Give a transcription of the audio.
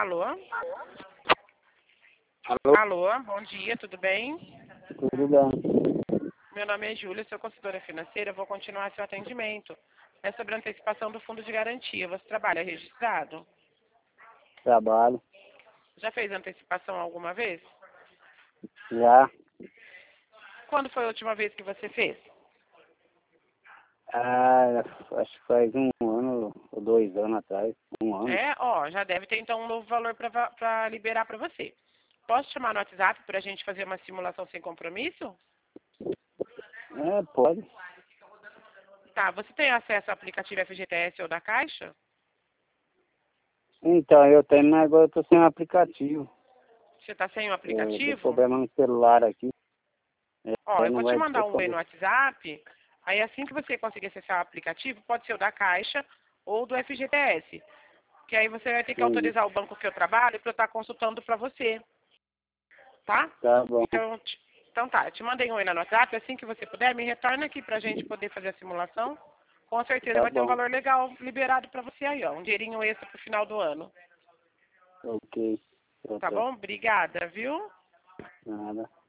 Alô? Alô? Alô, bom dia, tudo bem? Tudo bem? Meu nome é Júlia, sou consultora financeira, vou continuar seu atendimento. É sobre a antecipação do fundo de garantia. Você trabalha registrado? Trabalho. Já fez antecipação alguma vez? Já. Quando foi a última vez que você fez? Acho que faz um ano ou 2 anos atrás. Um ano. Já deve ter então um novo valor para liberar para você. Posso chamar no WhatsApp para a gente fazer uma simulação sem compromisso? Pode. Tá, você tem acesso ao aplicativo FGTS ou da Caixa? Então, eu tenho, mas agora eu tô sem o aplicativo. Você está sem o Deu aplicativo? problema no celular aqui. Eu Não vou te vai mandar ter um oi como. no WhatsApp. Aí assim que você conseguir acessar o aplicativo, pode ser o da Caixa ou do FGTS. Que aí você vai ter que Entendi. autorizar o banco que eu trabalho para eu estar consultando para você. Tá? Tá bom. Então tá, eu te mandei um oi no WhatsApp. Assim que você puder, me retorna aqui pra gente poder fazer a simulação. Com certeza Tá vai ter um bom. valor legal liberado para você aí, ó. Um dinheirinho extra pro final do ano. Ok. Tá bom? Obrigada, viu? Nada.